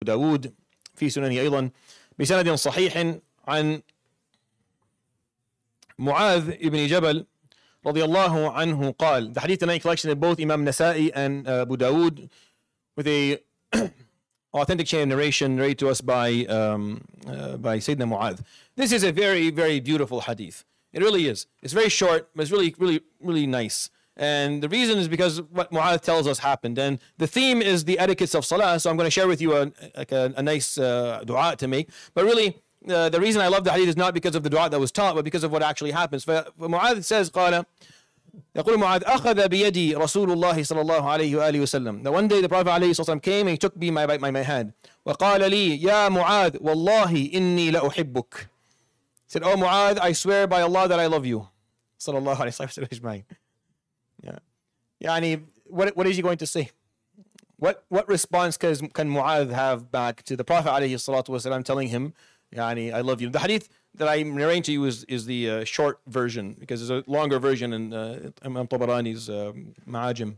داود في سننه أيضا بسند صحيح عن معاذ ibn Jabal رضي الله عنه قال. The hadith tonight collection of both Imam Nasa'i and Abu Dawood with a authentic chain of narration narrated to us by Sayyidina Mu'adh. This is a very, very beautiful hadith. It really is. It's very short, but it's really, really, really nice. And the reason is because what Mu'adh tells us happened. And the theme is the etiquettes of salah. So I'm going to share with you a nice dua to make. But really, the reason I love the hadith is not because of the dua that was taught, but because of what actually happens. Mu'adh says, قال يقول معاذ أخذ بيدي رسول الله صلى الله عليه وآله وسلم. Now one day the Prophet عليه الصلاة والسلام came and he took me by my hand. وقال لي يا معاذ والله إني لأحبك. He said, oh Mu'adh, I swear by Allah that I love you. صلى الله عليه وسلم. Yeah. يعني, what is he going to say? What response can Mu'adh have back to the Prophet عليه الصلاة والسلام telling him, يعني, I love you? The hadith that I'm narrating to you is the short version, because there's a longer version in Imam Tabarani's Ma'ajim,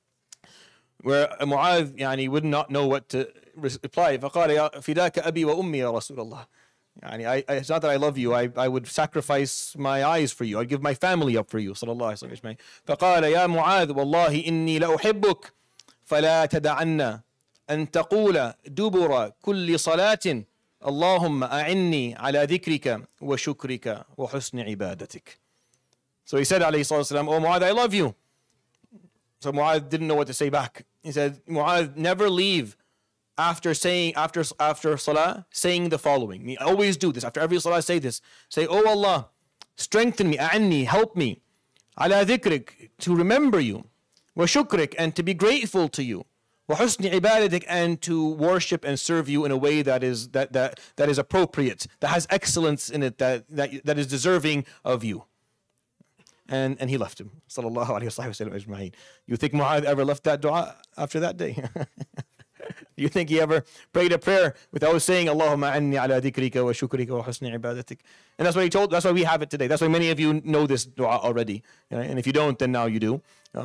where Mu'adh يعني, would not know what to reply. فقال يا فداك أبي وأمي يا رسول الله. يعني, it's not that I love you, I would sacrifice my eyes for you, I'd give my family up for you. صلى الله عليه وسلم. فقال يا معاذ والله إني لأحبك فلا تدعن أن تقول دبر كل صلاة اللهم أعني على ذكرك وشكرك وحسن عبادتك. So he said عليه الصلاة والسلام, oh Mu'adh, I love you. So Mu'adh didn't know what to say back. He said, Mu'adh, never leave after salah saying the following. Me always do this. After every salah say this. Say, oh Allah, strengthen me, أعني, help me, على ذكرك, to remember you, وشكرك, and to be grateful to you, وحسن عبادتك, and to worship and serve you in a way that is appropriate, that has excellence in it, that is deserving of you. And he left him. Sallallahu alayhi wa sallam ajma'in. You think Mu'adh ever left that dua after that day? You think he ever prayed a prayer without saying Allahumma anni ala dhikrika wa shukrika wa husni ibadatik? And that's what he told. That's why we have it today. That's why many of you know this dua already. And if you don't, then now you do.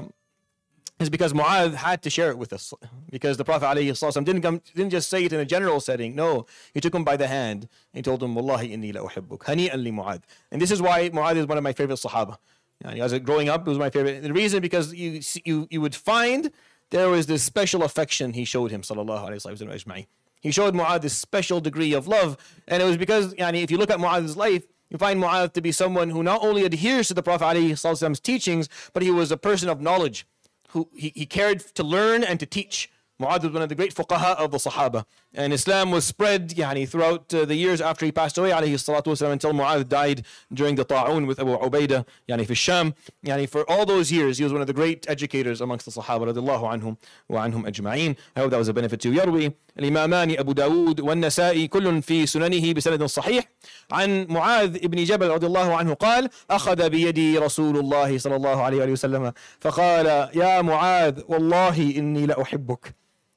Is because Mu'adh had to share it with us, because the Prophet ﷺ didn't just say it in a general setting. No, he took him by the hand and he told him, Wallahi inni la uhibbuk, hani'an li Mu'adh. And this is why Mu'adh is one of my favorite Sahaba. As growing up, it was my favorite. The reason, because you would find there was this special affection he showed him, sallallahu alayhi wa sallam. He showed Mu'adh this special degree of love, and it was because, if you look at Mu'adh's life, you find Mu'adh to be someone who not only adheres to the Prophet ﷺ's teachings, but he was a person of knowledge, who he cared to learn and to teach. Mu'adh was one of the great fuqaha of the Sahaba. And Islam was spread throughout the years after he passed away, alayhi salatu wasalam, until Mu'adh died during the ta'un with Abu Ubaidah, fi Sham. For all those years, he was one of the great educators amongst the Sahaba, radiallahu anhum wa anhum ajma'in. I hope that was a benefit to you. يروي الإمامان أبو داود والنسائي كل في سننه بسند صحيح عن معاذ ابن جبل رضي الله عنه قال أخذ بيدي رسول الله صلى الله عليه وسلم فقال يا معاذ والله إني لأحبك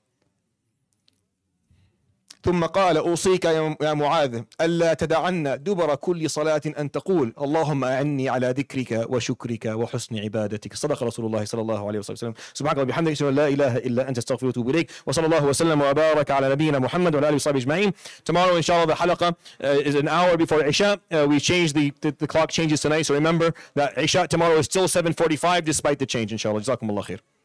ثم قال أوصيك يا معاذ ألا تدعن دبر كل صلاة أن تقول اللهم أعني على ذكرك وشكرك وحسن عبادتك. صدق رسول الله صلى الله عليه وسلم. سبحانك وبحمدك أشهد أن لا إله إلا أنت أستغفرك وأتوب إليك وصلى الله وسلم وبارك على نبينا محمد وعلى آله وصحبه أجمعين. Tomorrow, inshallah, the halaqah is an hour before Isha. We changed the clock changes tonight, so remember that Isha tomorrow is still 7:45 despite the change, inshallah. Jazakumullah khair.